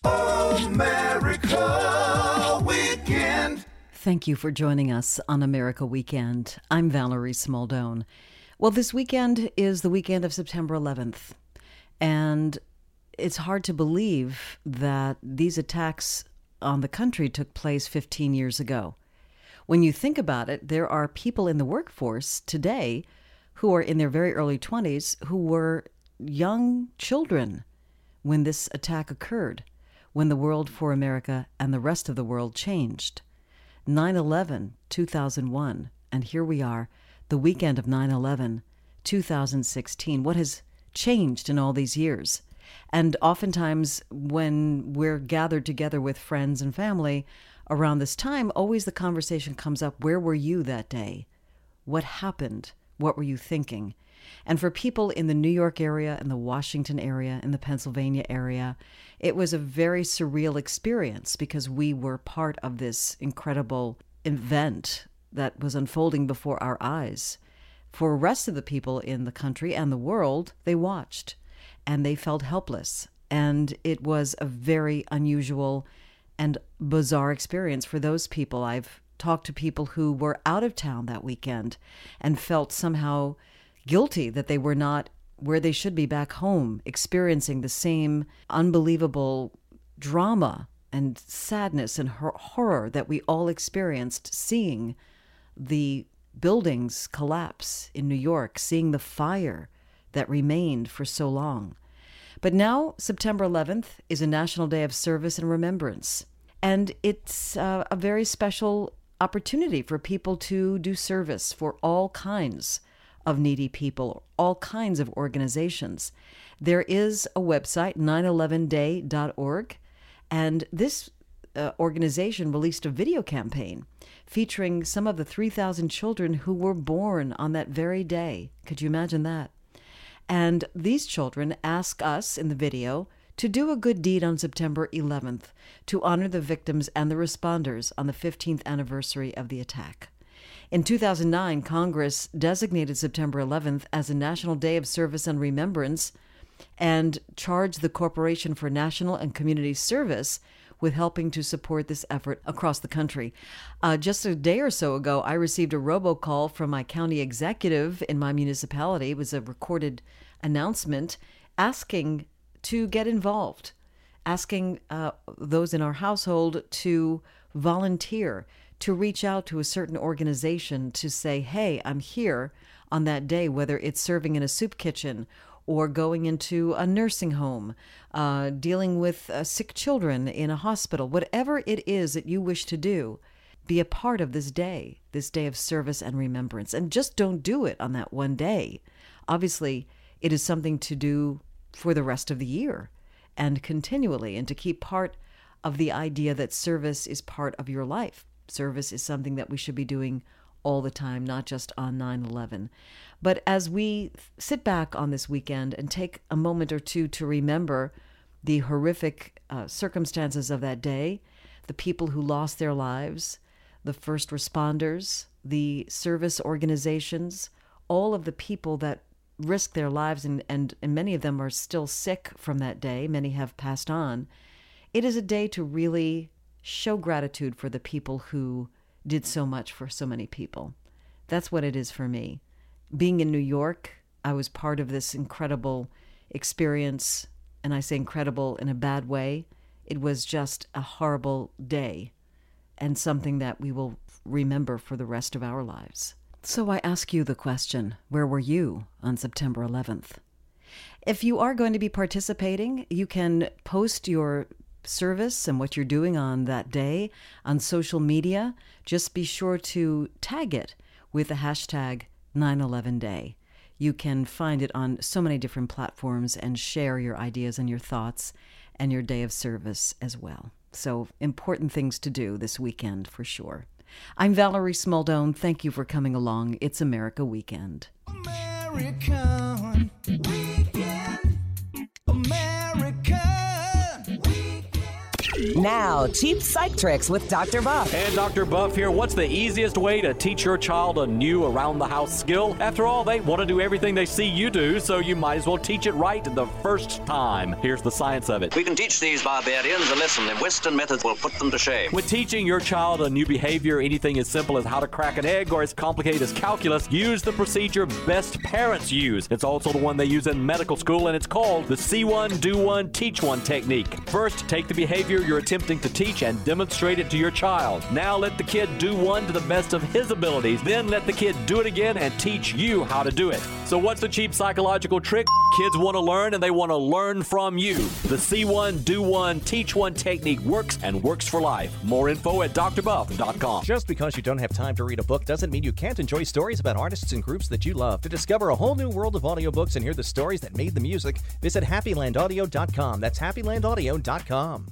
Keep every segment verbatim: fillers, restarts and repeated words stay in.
America Weekend. Thank you for joining us on America Weekend. I'm Valerie Smaldone. Well, this weekend is the weekend of September eleventh, and it's hard to believe that these attacks on the country took place fifteen years ago. When you think about it, there are people in the workforce today who are in their very early twenties who were young children when this attack occurred, when the world for America and the rest of the world changed. nine eleven, two thousand one, and here we are, the weekend of nine eleven, two thousand sixteen. What has changed in all these years? And oftentimes when we're gathered together with friends and family around this time, always the conversation comes up, where were you that day? What happened? What were you thinking? And for people in the New York area, in the Washington area, in the Pennsylvania area, it was a very surreal experience because we were part of this incredible event that was unfolding before our eyes. For the rest of the people in the country and the world, they watched and they felt helpless. And it was a very unusual and bizarre experience for those people. I've talked to people who were out of town that weekend and felt somehow guilty that they were not where they should be back home, experiencing the same unbelievable drama and sadness and hor- horror that we all experienced seeing the buildings collapse in New York, seeing the fire that remained for so long. But now, September eleventh is a National Day of Service and Remembrance. And it's uh, a very special opportunity for people to do service for all kinds of needy people, all kinds of organizations. There is a website, nine eleven day dot org, and this uh, organization released a video campaign featuring some of the three thousand children who were born on that very day. Could you imagine that? And these children ask us in the video to do a good deed on September eleventh to honor the victims and the responders on the fifteenth anniversary of the attack. In two thousand nine, Congress designated September eleventh as a National Day of Service and Remembrance and charged the Corporation for National and Community Service with helping to support this effort across the country. Uh, just a day or so ago, I received a robocall from my county executive in my municipality. It was a recorded announcement asking to get involved, asking uh, those in our household to volunteer, to reach out to a certain organization to say, hey, I'm here on that day, whether it's serving in a soup kitchen or going into a nursing home, uh, dealing with uh, sick children in a hospital, whatever it is that you wish to do, be a part of this day, this day of service and remembrance. And just don't do it on that one day. Obviously, it is something to do for the rest of the year and continually, and to keep part of the idea that service is part of your life. Service is something that we should be doing all the time, not just on nine eleven. But as we sit back on this weekend and take a moment or two to remember the horrific uh, circumstances of that day, the people who lost their lives, the first responders, the service organizations, all of the people that risked their lives, and, and, and many of them are still sick from that day. Many have passed on. It is a day to really show gratitude for the people who did so much for so many people. That's what it is for me. Being in New York, I was part of this incredible experience, and I say incredible in a bad way. It was just a horrible day and something that we will remember for the rest of our lives. So I ask you the question, where were you on September eleventh? If you are going to be participating, you can post your service and what you're doing on that day on social media. Just be sure to tag it with the hashtag nine eleven day. You can find it on so many different platforms and share your ideas and your thoughts and your day of service as well. So important things to do this weekend for sure. I'm Valerie Smaldone. Thank you for coming along. It's America Weekend. American Weekend. American Weekend. Now, cheap psych tricks with Doctor Buff. And Doctor Buff here. What's the easiest way to teach your child a new around-the-house skill? After all, they want to do everything they see you do, so you might as well teach it right the first time. Here's the science of it. We can teach these barbarians a lesson, and Western methods will put them to shame. When teaching your child a new behavior, anything as simple as how to crack an egg or as complicated as calculus, use the procedure best parents use. It's also the one they use in medical school, and it's called the see one, do one, teach one technique. First, take the behavior you're attempting to teach and demonstrate it to your child. Now let the kid do one to the best of his abilities. Then let the kid do it again and teach you how to do it. So what's the cheap psychological trick? Kids want to learn, and they want to learn from you. The see one, do one, teach one technique works and works for life. More info at d r buff dot com. Just because you don't have time to read a book doesn't mean you can't enjoy stories about artists and groups that you love. To discover a whole new world of audiobooks and hear the stories that made the music, visit happy land audio dot com. That's happy land audio dot com.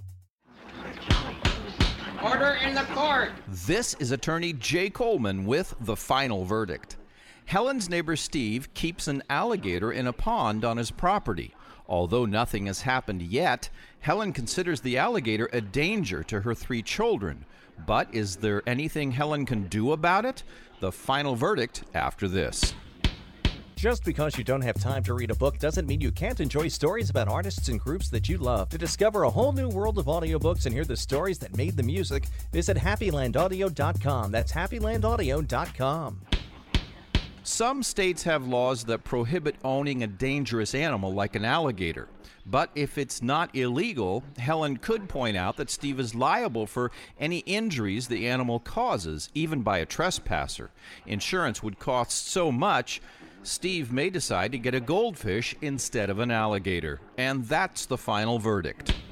Order in the court. This is attorney Jay Coleman with the final verdict. Helen's neighbor Steve keeps an alligator in a pond on his property. Although nothing has happened yet, Helen considers the alligator a danger to her three children. But is there anything Helen can do about it? The final verdict after this. Just because you don't have time to read a book doesn't mean you can't enjoy stories about artists and groups that you love. To discover a whole new world of audiobooks and hear the stories that made the music, visit happy land audio dot com. That's happy land audio dot com. Some states have laws that prohibit owning a dangerous animal like an alligator. But if it's not illegal, Helen could point out that Steve is liable for any injuries the animal causes, even by a trespasser. Insurance would cost so much, Steve may decide to get a goldfish instead of an alligator. And that's the final verdict.